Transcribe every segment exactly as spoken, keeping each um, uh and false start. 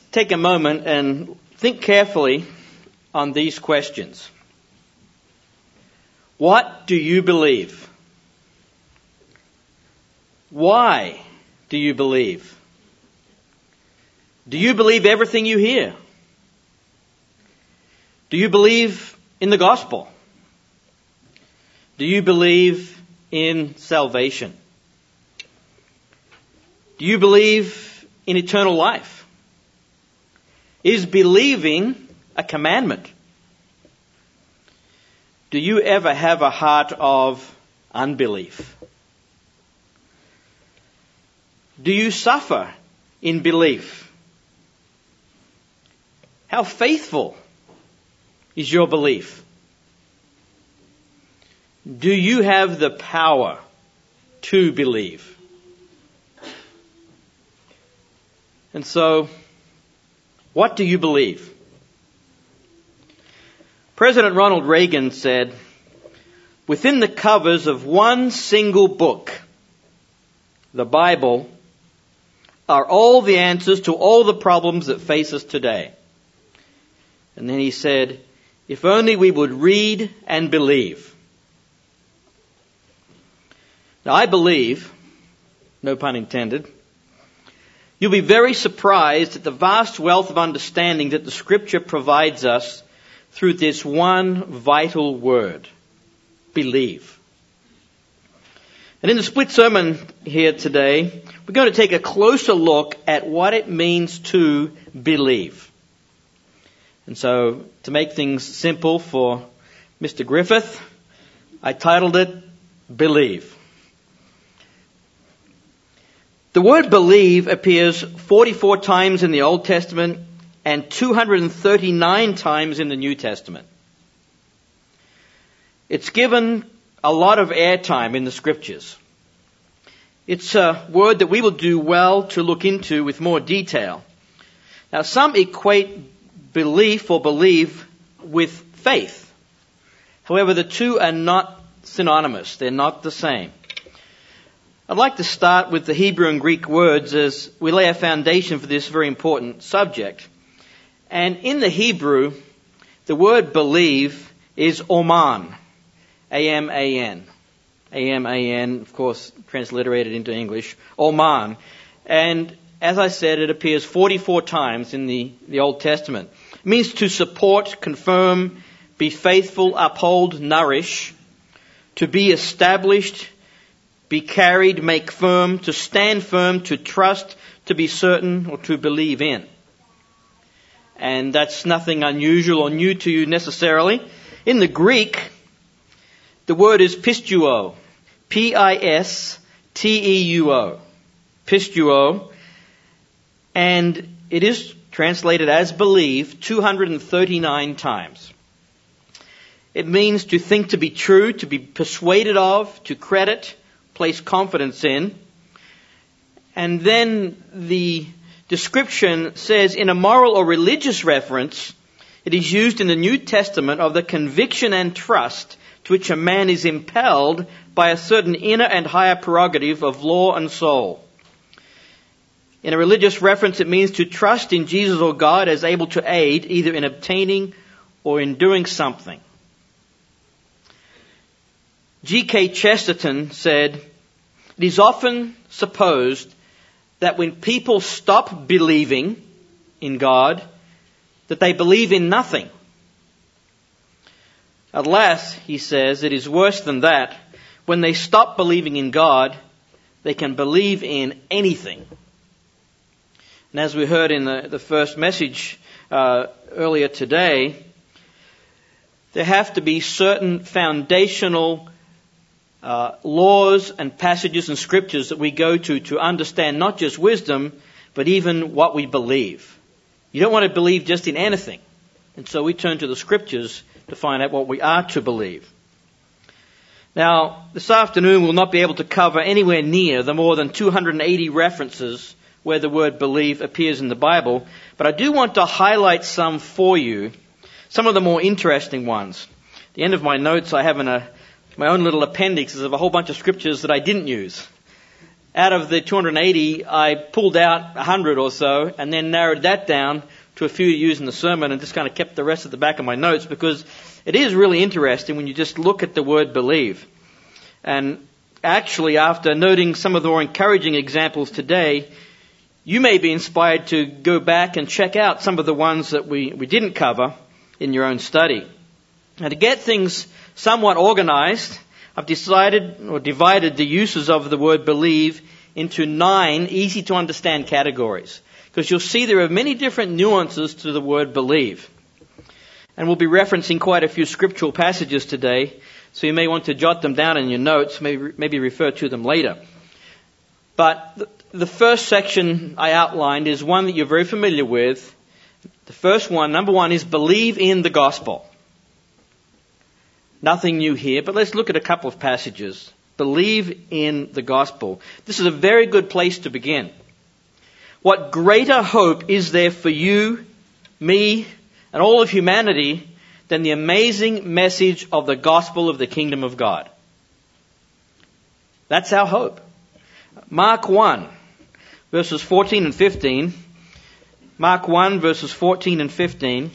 take a moment and think carefully on these questions. What do you believe? Why do you believe? Do you believe everything you hear? Do you believe in the gospel? Do you believe in salvation? Do you believe in eternal life? Is believing a commandment? Do you ever have a heart of unbelief? Do you suffer in belief? How faithful is your belief? Do you have the power to believe? And so, what do you believe? President Ronald Reagan said, "Within the covers of one single book, the Bible, are all the answers to all the problems that face us today." And then he said, "If only we would read and believe." Now I believe, no pun intended, you'll be very surprised at the vast wealth of understanding that the Scripture provides us through this one vital word, believe. And in the split sermon here today, we're going to take a closer look at what it means to believe. And so, to make things simple for Mister Griffith, I titled it, Believe. The word believe appears forty-four times in the Old Testament and two hundred thirty-nine times in the New Testament. It's given a lot of airtime in the Scriptures. It's a word that we will do well to look into with more detail. Now, some equate belief or believe with faith. However, the two are not synonymous. They're not the same. I'd like to start with the Hebrew and Greek words as we lay a foundation for this very important subject. And in the Hebrew, the word believe is oman, A M A N. A M A N, of course, transliterated into English, oman. And as I said, it appears forty-four times in the, the Old Testament. It means to support, confirm, be faithful, uphold, nourish, to be established, be carried, make firm, to stand firm, to trust, to be certain, or to believe in. And that's nothing unusual or new to you necessarily. In the Greek, the word is pistuo, P I S T E U O, pistuo, and it is translated as believe two hundred thirty-nine times. It means to think to be true, to be persuaded of, to credit, place confidence in. And then the description says in a moral or religious reference, it is used in the New Testament of the conviction and trust to which a man is impelled by a certain inner and higher prerogative of law and soul. In a religious reference, it means to trust in Jesus or God as able to aid either in obtaining or in doing something. G K Chesterton said, "It is often supposed that when people stop believing in God, that they believe in nothing. Alas," he says, "it is worse than that. When they stop believing in God, they can believe in anything." And as we heard in the, the first message uh, earlier today, there have to be certain foundational uh, laws and passages and scriptures that we go to to understand not just wisdom, but even what we believe. You don't want to believe just in anything. And so we turn to the scriptures to find out what we are to believe. Now, this afternoon we'll not be able to cover anywhere near the more than two hundred eighty references where the word believe appears in the Bible, but I do want to highlight some for you, some of the more interesting ones. At the end of my notes I have in a, my own little appendix of a whole bunch of scriptures that I didn't use. out of the two hundred eighty, I pulled out one hundred or so and then narrowed that down to a few to use in the sermon and just kind of kept the rest at the back of my notes, because it is really interesting when you just look at the word believe. And actually, after noting some of the more encouraging examples today, you may be inspired to go back and check out some of the ones that we, we didn't cover in your own study. Now, to get things somewhat organized, I've decided or divided the uses of the word believe into nine easy to understand categories, because you'll see there are many different nuances to the word believe. And we'll be referencing quite a few scriptural passages today, so you may want to jot them down in your notes, maybe, maybe refer to them later. But the, the first section I outlined is one that you're very familiar with. The first one, number one, is believe in the gospel. Nothing new here, but let's look at a couple of passages. Believe in the gospel. This is a very good place to begin. What greater hope is there for you, me, and all of humanity than the amazing message of the gospel of the kingdom of God? That's our hope. Mark one, verses fourteen and fifteen. Mark one, verses fourteen and fifteen.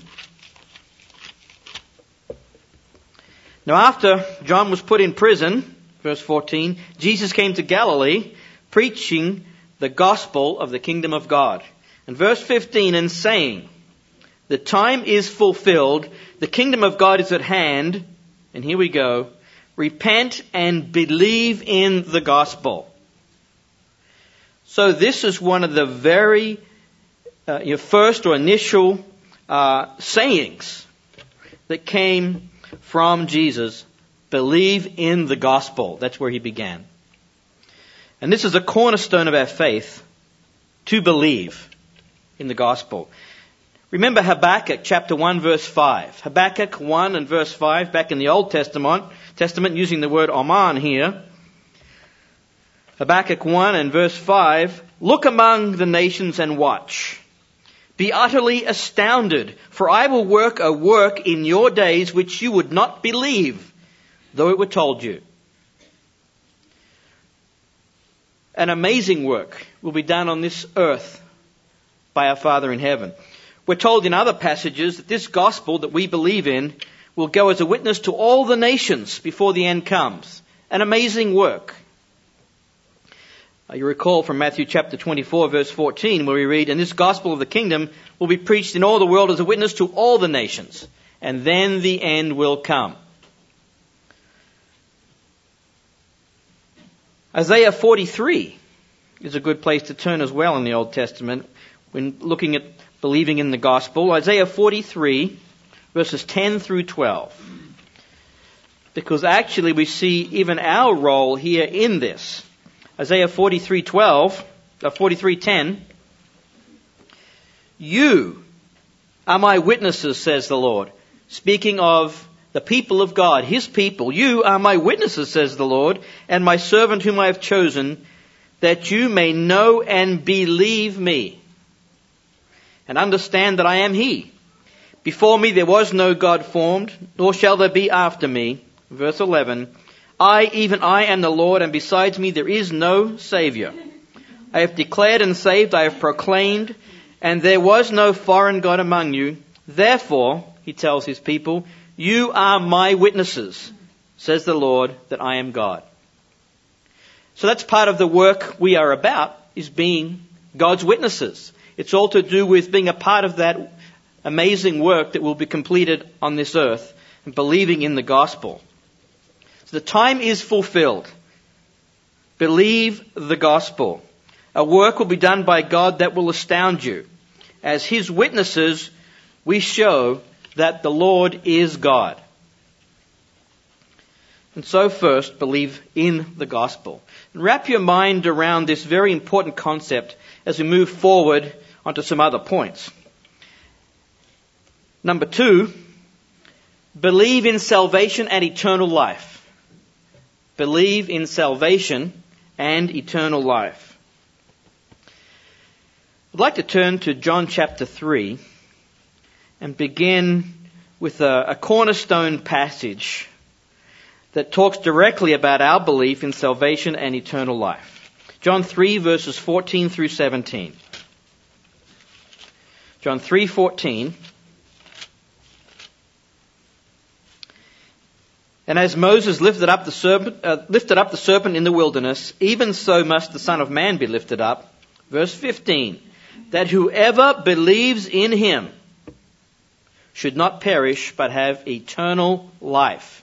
Now after John was put in prison, verse fourteen, Jesus came to Galilee preaching the gospel of the kingdom of God. And verse fifteen, and saying, the time is fulfilled, the kingdom of God is at hand, and here we go, repent and believe in the gospel. So this is one of the very uh, your first or initial uh, sayings that came from Jesus. Believe in the gospel. That's where he began. And this is a cornerstone of our faith, to believe in the gospel. Remember Habakkuk chapter one verse five. Habakkuk one and verse five, back in the Old Testament, Testament using the word oman here. Habakkuk one and verse five, look among the nations and watch. Be utterly astounded, for I will work a work in your days which you would not believe, though it were told you. An amazing work will be done on this earth by our Father in heaven. We're told in other passages that this gospel that we believe in will go as a witness to all the nations before the end comes. An amazing work. You recall from Matthew chapter twenty-four verse fourteen where we read, and this gospel of the kingdom will be preached in all the world as a witness to all the nations, and then the end will come. Isaiah forty-three is a good place to turn as well in the Old Testament when looking at believing in the gospel. Isaiah forty-three verses ten through twelve. Because actually we see even our role here in this. Isaiah forty-three twelve, uh, forty-three ten. You are my witnesses, says the Lord. Speaking of the people of God, his people. You are my witnesses, says the Lord, and my servant whom I have chosen, that you may know and believe me, and understand that I am he. Before me there was no God formed, nor shall there be after me. Verse eleven. I, even I, am the Lord, and besides me there is no Savior. I have declared and saved, I have proclaimed, and there was no foreign God among you. Therefore, he tells his people, you are my witnesses, says the Lord, that I am God. So that's part of the work we are about, is being God's witnesses. It's all to do with being a part of that amazing work that will be completed on this earth, and believing in the gospel. So the time is fulfilled. Believe the gospel. A work will be done by God that will astound you. As his witnesses, we show that the Lord is God. And so first, believe in the gospel. And wrap your mind around this very important concept as we move forward onto some other points. Number two, believe in salvation and eternal life. Believe in salvation and eternal life. I'd like to turn to John chapter three and begin with a, a cornerstone passage that talks directly about our belief in salvation and eternal life. John three, verses fourteen through seventeen. John three fourteen. And as Moses lifted up the serpent, uh, lifted up the serpent in the wilderness, even so must the Son of Man be lifted up. Verse fifteen. That whoever believes in him should not perish, but have eternal life.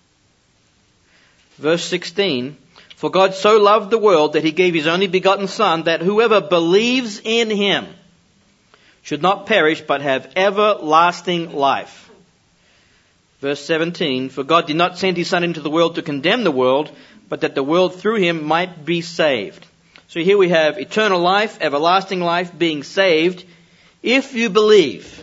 Verse sixteen. For God so loved the world that he gave his only begotten Son, that whoever believes in him should not perish, but have everlasting life. Verse seventeen, for God did not send his Son into the world to condemn the world, but that the world through him might be saved. So here we have eternal life, everlasting life, being saved, if you believe.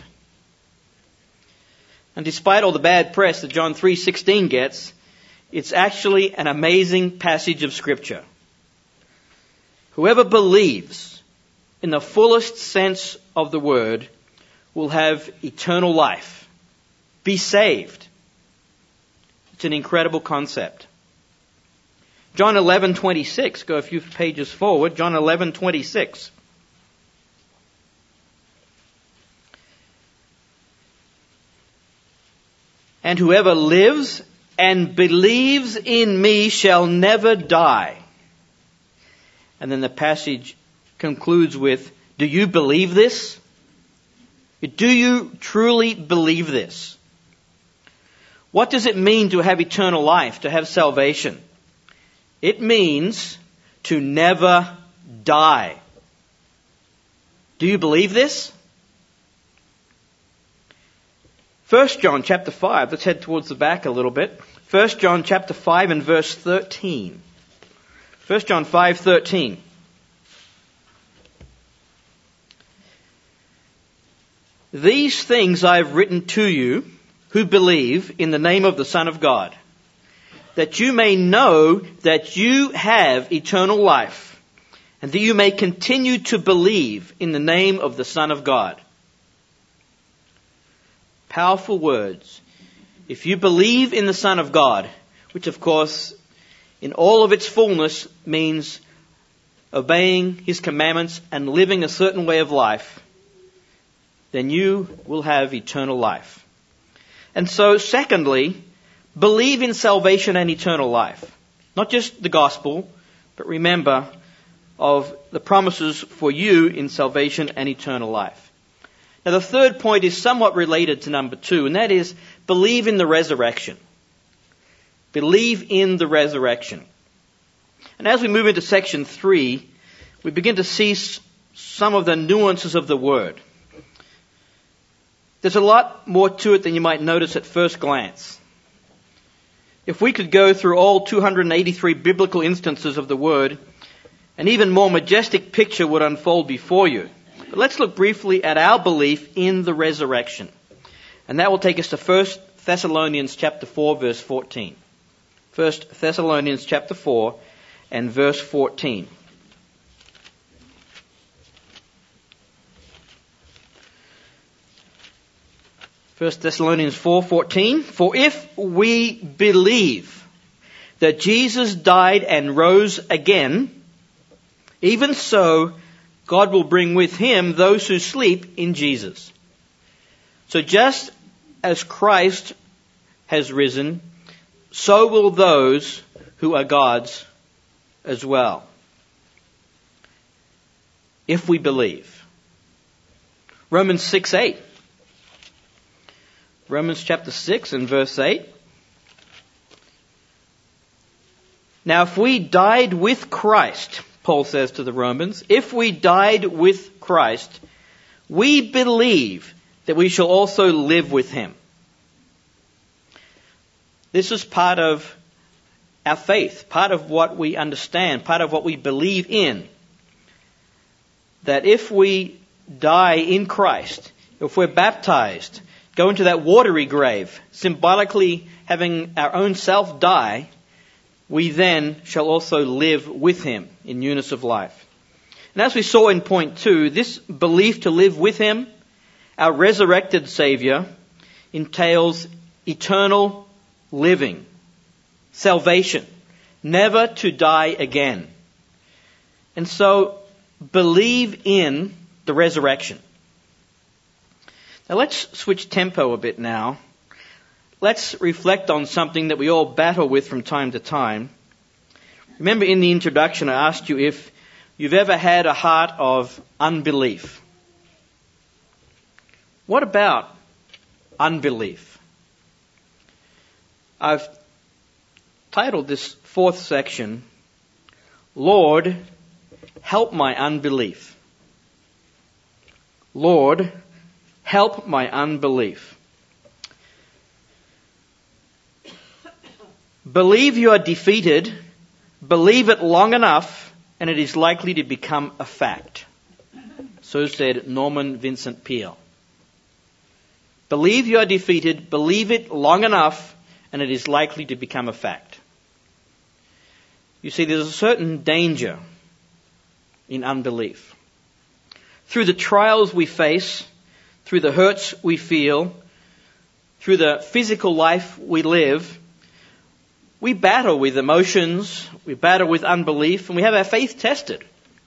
And despite all the bad press that John three sixteen gets, it's actually an amazing passage of Scripture. Whoever believes in the fullest sense of the word will have eternal life, be saved. It's an incredible concept. John eleven twenty-six, go a few pages forward, John eleven twenty-six. And whoever lives and believes in me shall never die. And then the passage concludes with, do you believe this? Do you truly believe this? What does it mean to have eternal life, to have salvation? It means to never die. Do you believe this? First John chapter five, let's head towards the back a little bit. First John chapter five and verse thirteen. First John five thirteen. These things I have written to you who believe in the name of the Son of God, that you may know that you have eternal life, and that you may continue to believe in the name of the Son of God. Powerful words. If you believe in the Son of God, which of course in all of its fullness means obeying his commandments and living a certain way of life, then you will have eternal life. And so, secondly, believe in salvation and eternal life. Not just the gospel, but remember of the promises for you in salvation and eternal life. Now the third point is somewhat related to number two, and that is believe in the resurrection. Believe in the resurrection. And as we move into section three, we begin to see s- some of the nuances of the word. There's a lot more to it than you might notice at first glance. If we could go through all two hundred eighty-three biblical instances of the word, an even more majestic picture would unfold before you. But let's look briefly at our belief in the resurrection. And that will take us to First Thessalonians chapter four, verse fourteen. First Thessalonians chapter four and verse fourteen. First Thessalonians four fourteen. For if we believe that Jesus died and rose again, even so God will bring with him those who sleep in Jesus. So just as Christ has risen, so will those who are God's as well. If we believe. Romans six eight. Romans chapter six and verse eight. Now if we died with Christ, Paul says to the Romans, if we died with Christ, we believe that we shall also live with him. This is part of our faith, part of what we understand, part of what we believe in. That if we die in Christ, if we're baptized, go into that watery grave, symbolically having our own self die, we then shall also live with him in newness of life. And as we saw in point two, this belief to live with him, our resurrected Savior, entails eternal living, salvation, never to die again. And so, believe in the resurrection. Now let's switch tempo a bit now. Let's reflect on something that we all battle with from time to time. Remember in the introduction I asked you if you've ever had a heart of unbelief. What about unbelief? I've titled this fourth section, Lord, help my unbelief. Lord, help my unbelief. Believe you are defeated, believe it long enough, and it is likely to become a fact. So said Norman Vincent Peale. Believe you are defeated, believe it long enough, and it is likely to become a fact. You see, there's a certain danger in unbelief. Through the trials we face, through the hurts we feel, through the physical life we live, we battle with emotions, we battle with unbelief, and we have our faith tested.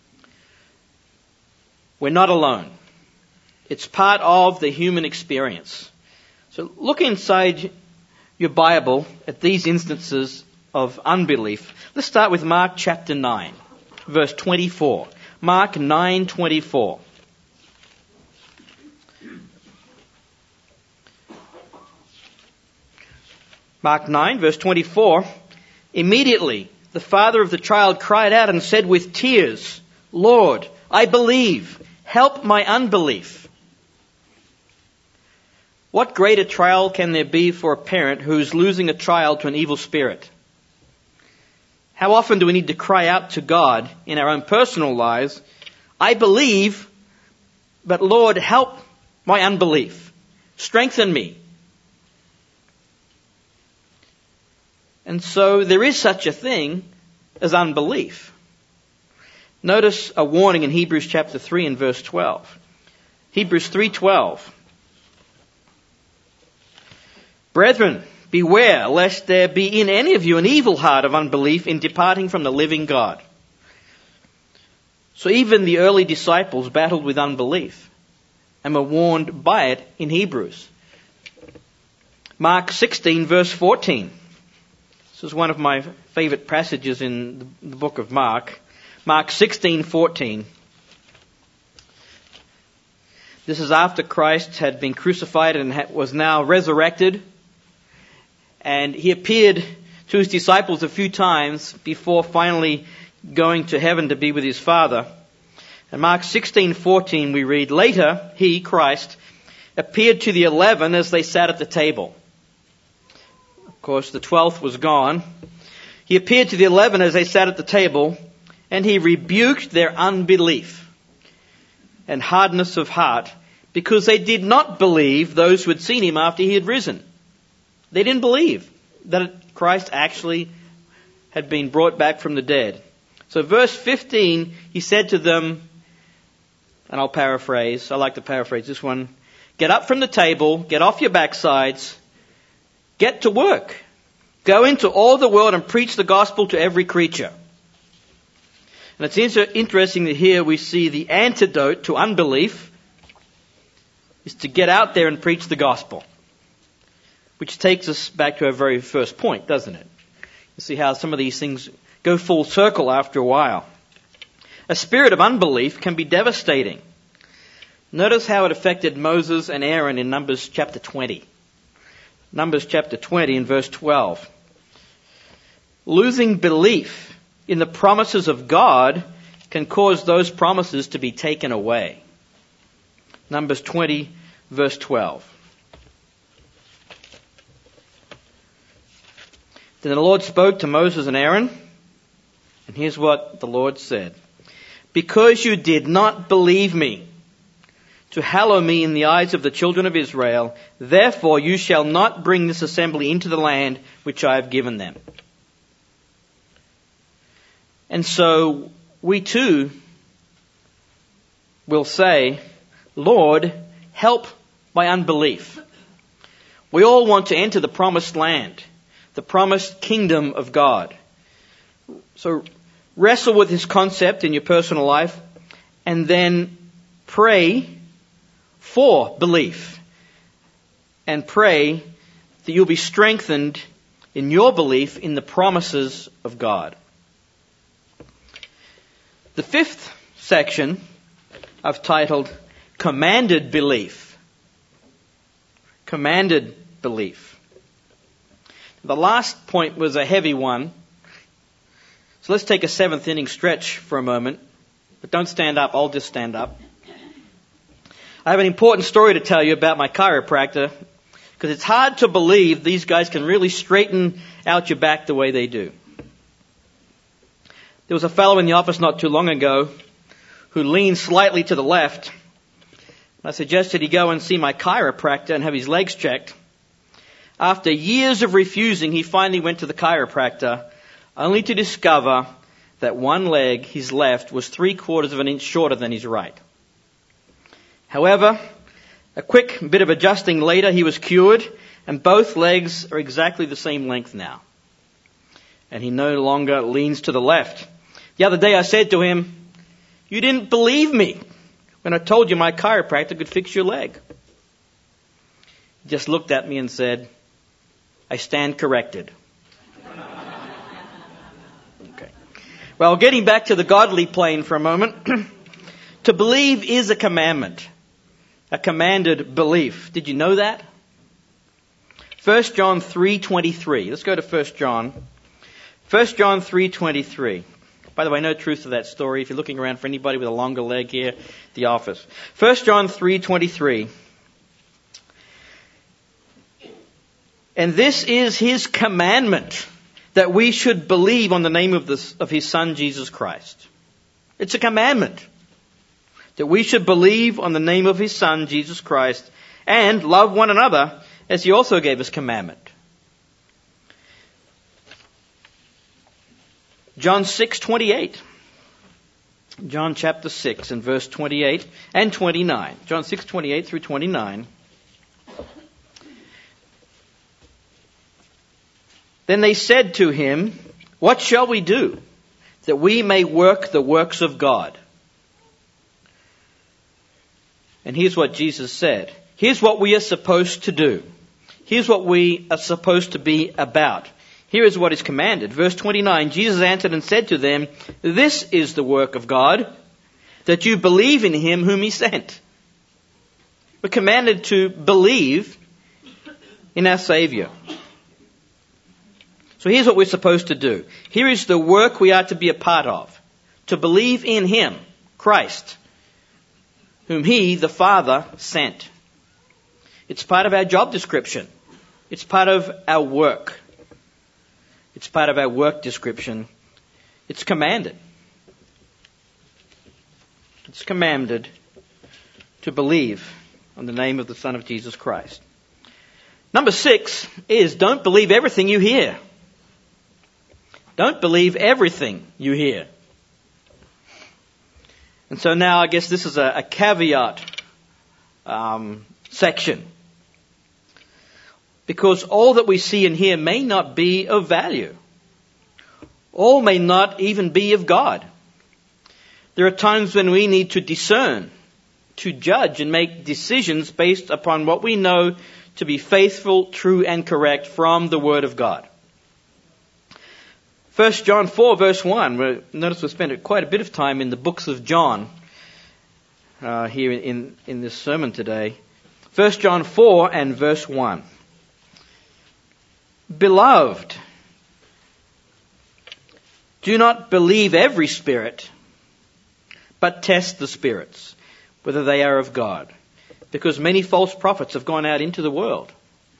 We're not alone. It's part of the human experience. So look inside your Bible at these instances of unbelief. Let's start with Mark chapter nine, verse twenty-four. Mark nine twenty-four. Mark nine, verse twenty-four. Immediately, the father of the child cried out and said with tears, Lord, I believe. Help my unbelief. What greater trial can there be for a parent who's losing a child to an evil spirit? How often do we need to cry out to God in our own personal lives, I believe, but Lord, help my unbelief. Strengthen me. And so there is such a thing as unbelief. Notice a warning in Hebrews chapter three and verse twelve. Hebrews three twelve. Brethren, beware lest there be in any of you an evil heart of unbelief in departing from the living God. So even the early disciples battled with unbelief and were warned by it in Hebrews. Mark sixteen verse fourteen. This is one of my favorite passages in the book of Mark. Mark sixteen fourteen. This is after Christ had been crucified and was now resurrected. And he appeared to his disciples a few times before finally going to heaven to be with his Father. In Mark sixteen fourteen we read, Later he, Christ, appeared to the eleven as they sat at the table. Of course, the twelfth was gone. He appeared to the eleven as they sat at the table, and he rebuked their unbelief and hardness of heart, because they did not believe those who had seen him after he had risen. They didn't believe that Christ actually had been brought back from the dead. So verse fifteen, he said to them, and I'll paraphrase, I like to paraphrase this one, get up from the table, get off your backsides, get to work. Go into all the world and preach the gospel to every creature. And it's inter- interesting that here we see the antidote to unbelief is to get out there and preach the gospel. Which takes us back to our very first point, doesn't it? You see how some of these things go full circle after a while. A spirit of unbelief can be devastating. Notice how it affected Moses and Aaron in Numbers chapter twenty. Numbers chapter twenty and verse twelve. Losing belief in the promises of God can cause those promises to be taken away. Numbers twenty verse twelve. Then the Lord spoke to Moses and Aaron, and here's what the Lord said. Because you did not believe me, to hallow me in the eyes of the children of Israel, therefore you shall not bring this assembly into the land which I have given them. And so we too will say, Lord, help my unbelief. We all want to enter the promised land, the promised kingdom of God. So wrestle with this concept in your personal life, and then pray for belief. And pray that you'll be strengthened in your belief in the promises of God. The fifth section I've titled Commanded Belief. Commanded belief. The last point was a heavy one. So let's take a seventh inning stretch for a moment. But don't stand up, I'll just stand up. I have an important story to tell you about my chiropractor, because it's hard to believe these guys can really straighten out your back the way they do. There was a fellow in the office not too long ago who leaned slightly to the left. I suggested he go and see my chiropractor and have his legs checked. After years of refusing, he finally went to the chiropractor, only to discover that one leg, his left, was three quarters of an inch shorter than his right. However, a quick bit of adjusting later, he was cured, and both legs are exactly the same length now. And he no longer leans to the left. The other day I said to him, "You didn't believe me when I told you my chiropractor could fix your leg." He just looked at me and said, "I stand corrected." Okay. Well, getting back to the godly plane for a moment. To believe is a commandment. A commanded belief. Did you know that? First John three twenty-three. Let's go to First John. First John three twenty-three. By the way, no truth to that story. If you're looking around for anybody with a longer leg here, the office. First John three twenty-three. And this is his commandment, that we should believe on the name of, this, of his Son, Jesus Christ. It's a commandment. That we should believe on the name of his Son, Jesus Christ, and love one another as he also gave us commandment. John six twenty-eight. John chapter six and verse twenty-eight and twenty-nine. John six twenty-eight through twenty-nine. Then they said to him, "What shall we do that we may work the works of God?" And here's what Jesus said. Here's what we are supposed to do. Here's what we are supposed to be about. Here is what is commanded. Verse twenty-nine, Jesus answered and said to them, "This is the work of God, that you believe in him whom he sent." We're commanded to believe in our Savior. So here's what we're supposed to do. Here is the work we are to be a part of. To believe in him, Christ, whom he, the Father, sent. It's part of our job description. It's part of our work. It's part of our work description. It's commanded. It's commanded to believe on the name of the Son of Jesus Christ. Number six is don't believe everything you hear. Don't believe everything you hear. And so now I guess this is a, a caveat um, section. Because all that we see and hear may not be of value. All may not even be of God. There are times when we need to discern, to judge and make decisions based upon what we know to be faithful, true and correct from the Word of God. First John four verse one. Notice we spent quite a bit of time in the books of John uh, here in, in this sermon today. First John four and verse one. Beloved, do not believe every spirit, but test the spirits, whether they are of God, because many false prophets have gone out into the world.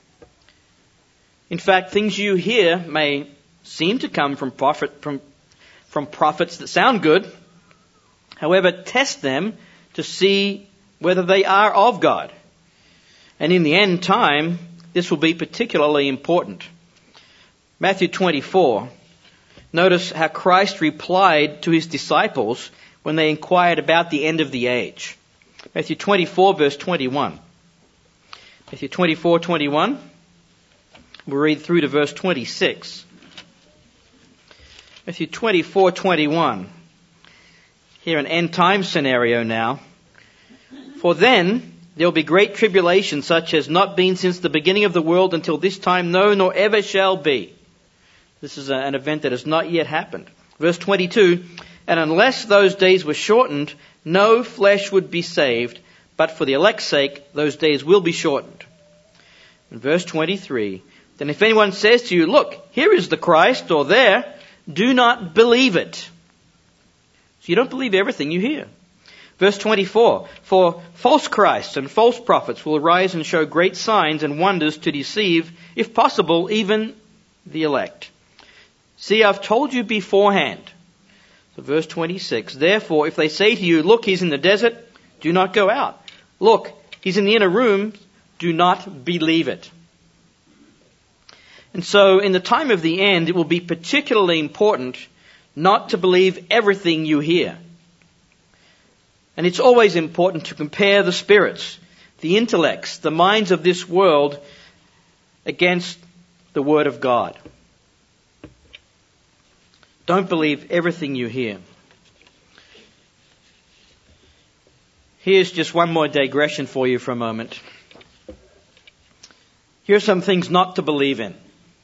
In fact, things you hear may seem to come from prophet from from prophets that sound good. However, test them to see whether they are of God. And in the end time, this will be particularly important. Matthew twenty-four. Notice how Christ replied to his disciples when they inquired about the end of the age. Matthew twenty-four verse twenty-one. Matthew twenty-four twenty-one. We'll read through to verse twenty-six. Matthew twenty-four twenty-one. Here an end time scenario now. For then there will be great tribulation, such as not been since the beginning of the world until this time, no, nor ever shall be. This is an event that has not yet happened. Verse twenty-two, and unless those days were shortened, no flesh would be saved, but for the elect's sake, those days will be shortened. In verse twenty-three, then if anyone says to you, look, here is the Christ, or there, do not believe it. So you don't believe everything you hear. Verse twenty-four, for false Christs and false prophets will arise and show great signs and wonders to deceive, if possible, even the elect. See, I've told you beforehand. So verse twenty-six, therefore, if they say to you, look, he's in the desert, do not go out. Look, he's in the inner room, do not believe it. And so in the time of the end, it will be particularly important not to believe everything you hear. And it's always important to compare the spirits, the intellects, the minds of this world against the Word of God. Don't believe everything you hear. Here's just one more digression for you for a moment. Here are some things not to believe in.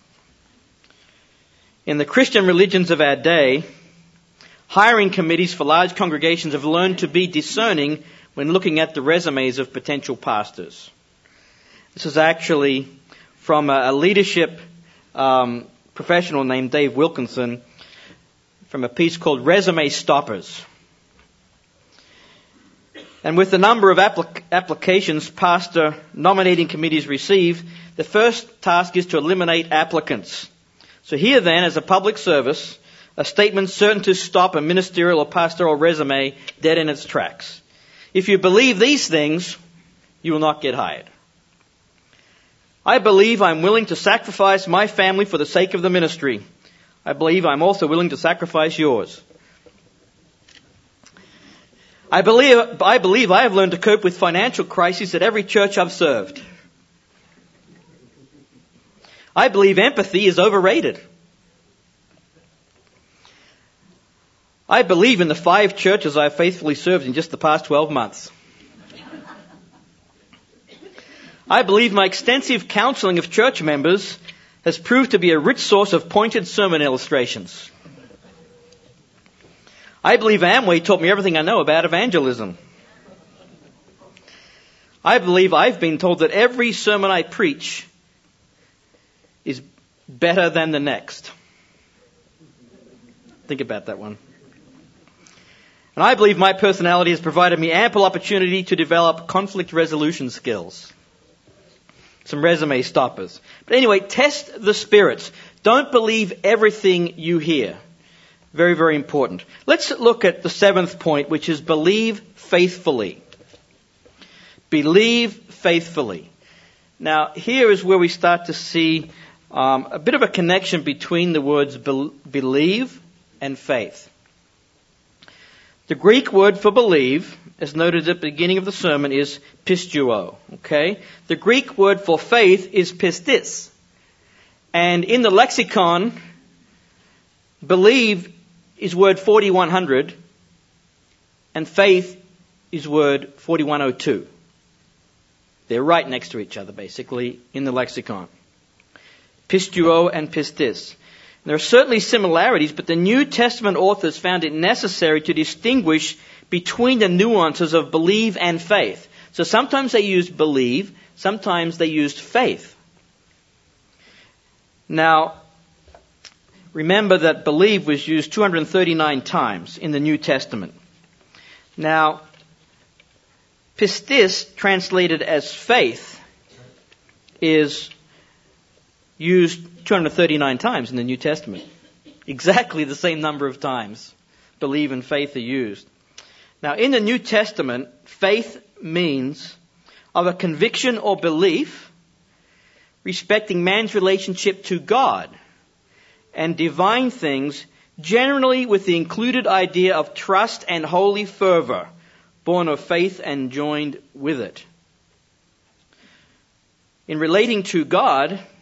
In the Christian religions of our day, hiring committees for large congregations have learned to be discerning when looking at the resumes of potential pastors. This is actually from a leadership um, professional named Dave Wilkinson from a piece called Resume Stoppers. And with the number of applic- applications pastor nominating committees receive, the first task is to eliminate applicants. So here then, as a public service, a statement certain to stop a ministerial or pastoral resume dead in its tracks. If you believe these things, you will not get hired. I believe I'm willing to sacrifice my family for the sake of the ministry. I believe I'm also willing to sacrifice yours. I believe, I believe I have learned to cope with financial crises at every church I've served. I believe empathy is overrated. I believe in the five churches I've faithfully served in just the past twelve months. I believe my extensive counseling of church members has proved to be a rich source of pointed sermon illustrations. I believe Amway taught me everything I know about evangelism. I believe I've been told that every sermon I preach is better than the next. Think about that one. And I believe my personality has provided me ample opportunity to develop conflict resolution skills. Some resume stoppers. But anyway, test the spirits. Don't believe everything you hear. Very, very important. Let's look at the seventh point, which is believe faithfully. Believe faithfully. Now, here is where we start to see um, a bit of a connection between the words be- believe and faith. The Greek word for believe, as noted at the beginning of the sermon, is pistuo. Okay? The Greek word for faith is pistis. And in the lexicon, believe is word forty-one hundred, and faith is word forty-one oh two. They're right next to each other, basically, in the lexicon. Pistuo and pistis. There are certainly similarities, but the New Testament authors found it necessary to distinguish between the nuances of believe and faith. So sometimes they used believe, sometimes they used faith. Now, remember that believe was used two hundred thirty-nine times in the New Testament. Now, pistis, translated as faith, is used two hundred thirty-nine times in the New Testament. Exactly the same number of times believe and faith are used. Now, in the New Testament, faith means of a conviction or belief respecting man's relationship to God and divine things, generally with the included idea of trust and holy fervor, born of faith and joined with it. In relating to God,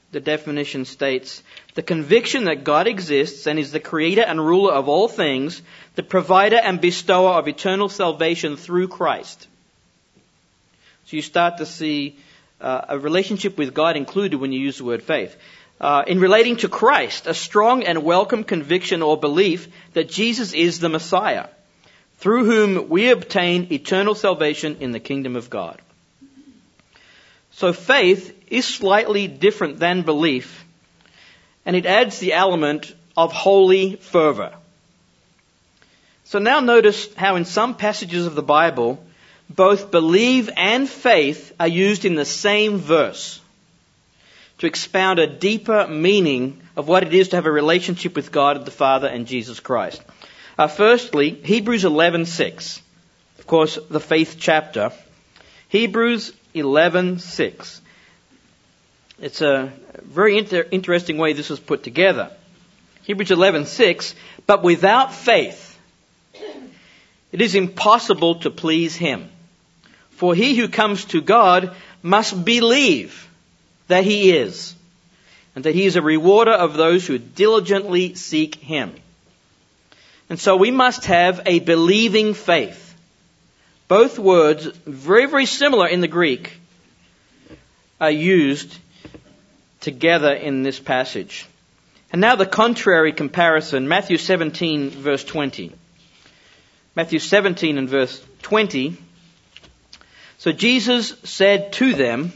the definition states, the conviction that God exists and is the creator and ruler of all things, the provider and bestower of eternal salvation through Christ. So you start to see uh, a relationship with God included when you use the word faith. Uh, in relating to Christ, a strong and welcome conviction or belief that Jesus is the Messiah, through whom we obtain eternal salvation in the kingdom of God. So faith is slightly different than belief, and it adds the element of holy fervor. So now notice how in some passages of the Bible, both believe and faith are used in the same verse to expound a deeper meaning of what it is to have a relationship with God the Father and Jesus Christ. Uh, firstly, Hebrews eleven six. Of course, the faith chapter. Hebrews eleven six. It's a very inter- interesting way this is put together. Hebrews eleven six. But without faith, it is impossible to please Him. For he who comes to God must believe that He is, and that He is a rewarder of those who diligently seek Him. And so we must have a believing faith. Both words, very, very similar in the Greek, are used together in this passage. And now the contrary comparison, Matthew seventeen verse twenty. Matthew seventeen and verse twenty. So Jesus said to them,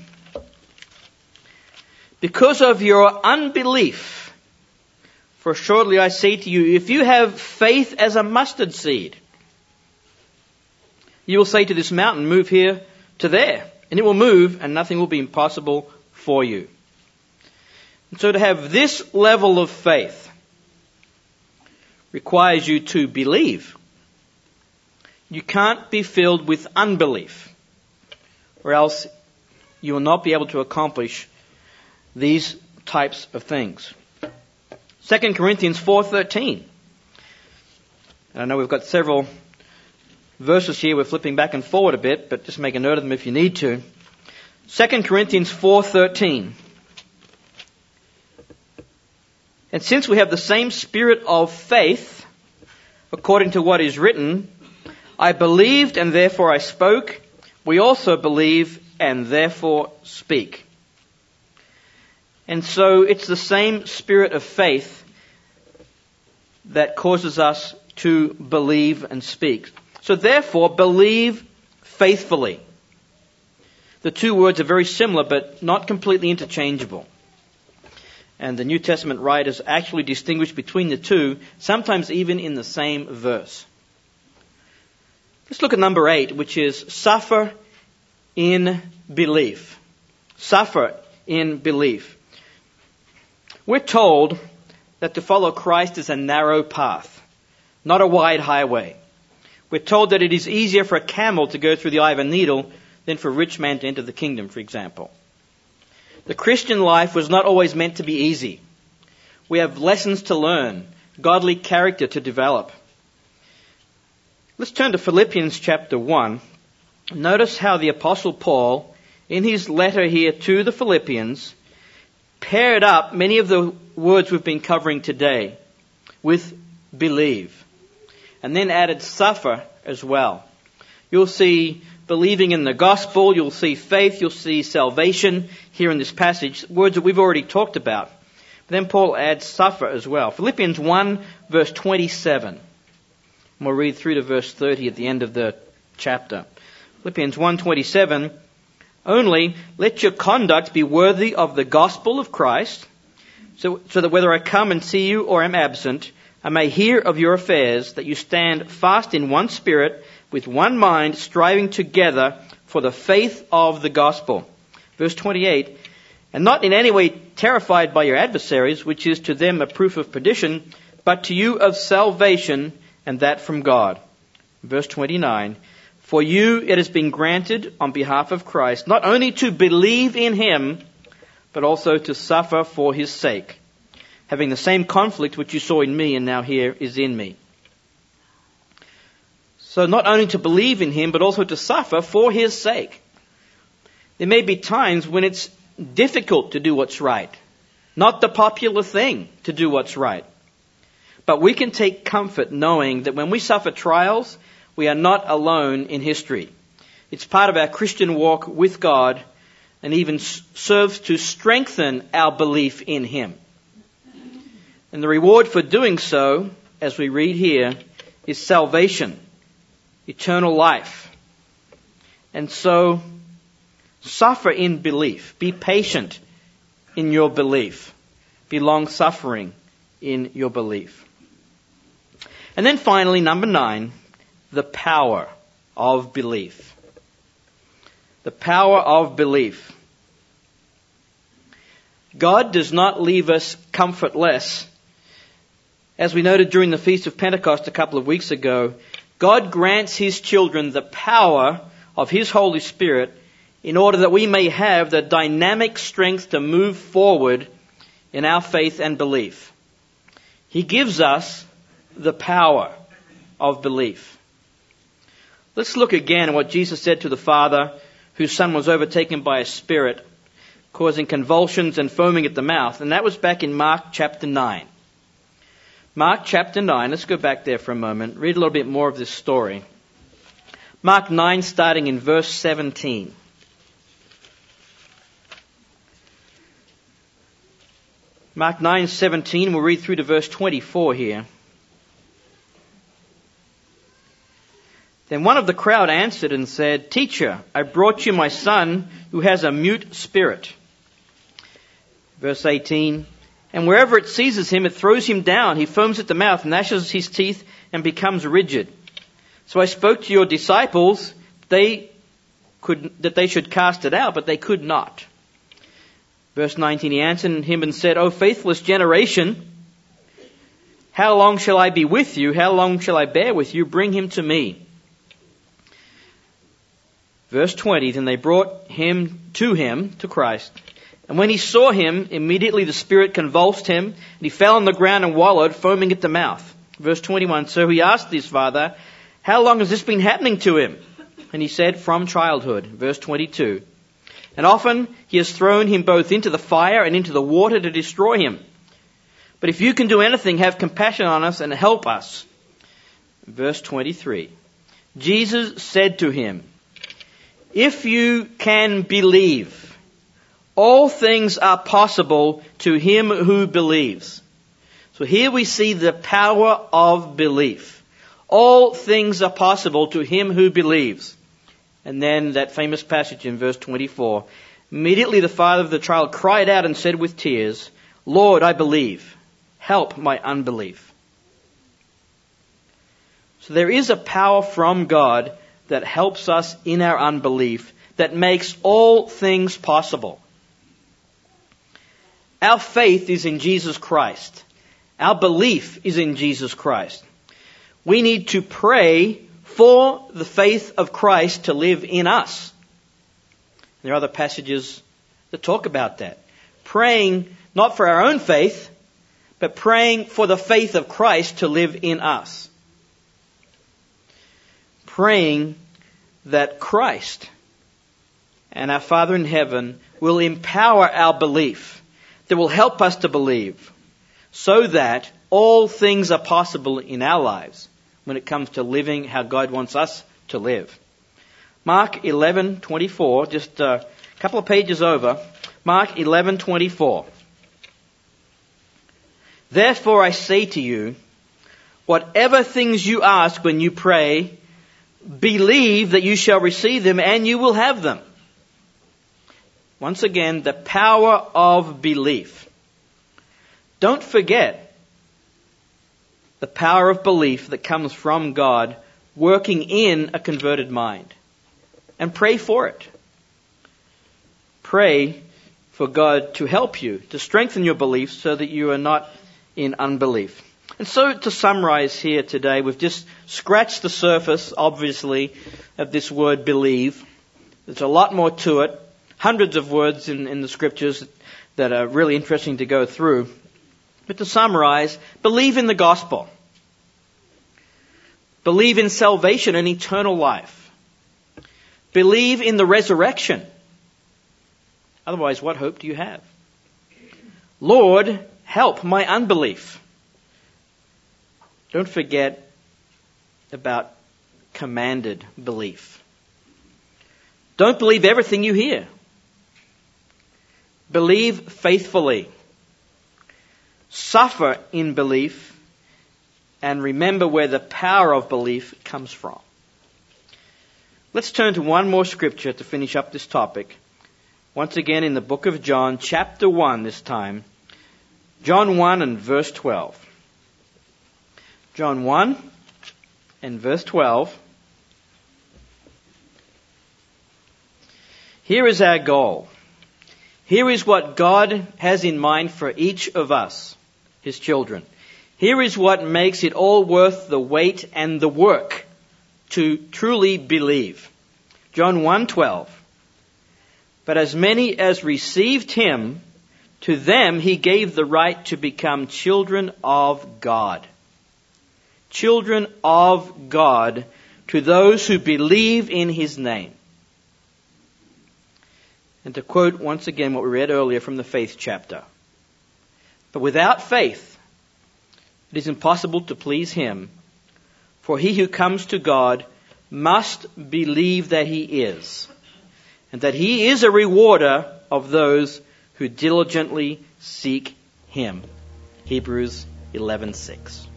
because of your unbelief, for assuredly I say to you, if you have faith as a mustard seed, you will say to this mountain, move here to there, and it will move, and nothing will be impossible for you. And so to have this level of faith requires you to believe. You can't be filled with unbelief, or else you will not be able to accomplish these types of things. Second Corinthians four thirteen. And I know we've got several verses here. We're flipping back and forward a bit, but just make a note of them if you need to. Second Corinthians four thirteen. And since we have the same spirit of faith, according to what is written, I believed and therefore I spoke. We also believe and therefore speak. And so it's the same spirit of faith that causes us to believe and speak. So therefore, believe faithfully. The two words are very similar, but not completely interchangeable. And the New Testament writers actually distinguish between the two, sometimes even in the same verse. Let's look at number eight, which is suffer in belief. Suffer in belief. We're told that to follow Christ is a narrow path, not a wide highway. We're told that it is easier for a camel to go through the eye of a needle than for a rich man to enter the kingdom, for example. The Christian life was not always meant to be easy. We have lessons to learn, godly character to develop. Let's turn to Philippians chapter one. Notice how the Apostle Paul, in his letter here to the Philippians, paired up many of the words we've been covering today with believe, and then added suffer as well. You'll see believing in the gospel, you'll see faith, you'll see salvation here in this passage, words that we've already talked about. But then Paul adds suffer as well. Philippians one verse twenty-seven. And we'll read through to verse thirty at the end of the chapter. Philippians one twenty-seven. Only let your conduct be worthy of the gospel of Christ, so, so that whether I come and see you or am absent, I may hear of your affairs, that you stand fast in one spirit, with one mind, striving together for the faith of the gospel. Verse twenty-eight, and not in any way terrified by your adversaries, which is to them a proof of perdition, but to you of salvation, and that from God. Verse twenty-nine, for you it has been granted on behalf of Christ, not only to believe in Him, but also to suffer for His sake, having the same conflict which you saw in me and now here is in me. So not only to believe in Him, but also to suffer for His sake. There may be times when it's difficult to do what's right. not the popular thing to do what's right. But we can take comfort knowing that when we suffer trials, we are not alone in history. It's part of our Christian walk with God and even serves to strengthen our belief in Him. And the reward for doing so, as we read here, is salvation, eternal life. And so, suffer in belief. Be patient in your belief. Be long-suffering in your belief. And then finally, number nine, the power of belief. The power of belief. God does not leave us comfortless. As we noted during the Feast of Pentecost a couple of weeks ago, God grants His children the power of His Holy Spirit in order that we may have the dynamic strength to move forward in our faith and belief. He gives us the power of belief. Let's look again at what Jesus said to the father whose son was overtaken by a spirit, causing convulsions and foaming at the mouth. And that was back in Mark chapter nine. Mark chapter nine, let's go back there for a moment, read a little bit more of this story. Mark nine, starting in verse seventeen. Mark nine seventeen, we'll read through to verse twenty-four here. Then one of the crowd answered and said, "Teacher, I brought you my son who has a mute spirit." Verse eighteen, "And wherever it seizes him, it throws him down. He foams at the mouth, gnashes his teeth, and becomes rigid. So I spoke to your disciples they could, that they should cast it out, but they could not." Verse nineteen, he answered him and said, "O faithless generation, how long shall I be with you? How long shall I bear with you? Bring him to me." Verse twenty, then they brought him to him, to Christ. And when he saw him, immediately the spirit convulsed him, and he fell on the ground and wallowed, foaming at the mouth. Verse twenty-one, so he asked his father, "How long has this been happening to him?" And he said, "From childhood." Verse twenty-two, "And often he has thrown him both into the fire and into the water to destroy him. But if you can do anything, have compassion on us and help us." Verse twenty-three, Jesus said to him, "If you can believe, all things are possible to him who believes." So here we see the power of belief. All things are possible to him who believes. And then that famous passage in verse twenty-four. Immediately the father of the child cried out and said with tears, "Lord, I believe. Help my unbelief." So there is a power from God that helps us in our unbelief, that makes all things possible. Our faith is in Jesus Christ. Our belief is in Jesus Christ. We need to pray for the faith of Christ to live in us. There are other passages that talk about that. Praying not for our own faith, but praying for the faith of Christ to live in us. Praying that Christ and our Father in heaven will empower our belief, that will help us to believe, so that all things are possible in our lives when it comes to living how God wants us to live. Mark eleven twenty-four, just a couple of pages over. Mark eleven twenty-four. "Therefore I say to you, whatever things you ask when you pray, believe that you shall receive them and you will have them." Once again, the power of belief. Don't forget the power of belief that comes from God working in a converted mind. And pray for it. Pray for God to help you, to strengthen your belief so that you are not in unbelief. And so to summarize here today, we've just scratched the surface, obviously, of this word believe. There's a lot more to it. Hundreds of words in, in the scriptures that are really interesting to go through. But to summarize, believe in the gospel. Believe in salvation and eternal life. Believe in the resurrection. Otherwise, what hope do you have? Lord, help my unbelief. Don't forget about commanded belief. Don't believe everything you hear. Believe faithfully. Suffer in belief, and remember where the power of belief comes from. Let's turn to one more scripture to finish up this topic. Once again in the book of John, chapter one this time. John one and verse twelve. John one and verse twelve. Here is our goal. Here is what God has in mind for each of us, His children. Here is what makes it all worth the wait and the work to truly believe. John one twelve. But as many as received Him, to them He gave the right to become children of God. Children of God to those who believe in His name. And to quote once again what we read earlier from the faith chapter. But without faith, it is impossible to please Him. For he who comes to God must believe that He is, and that He is a rewarder of those who diligently seek Him. Hebrews eleven six.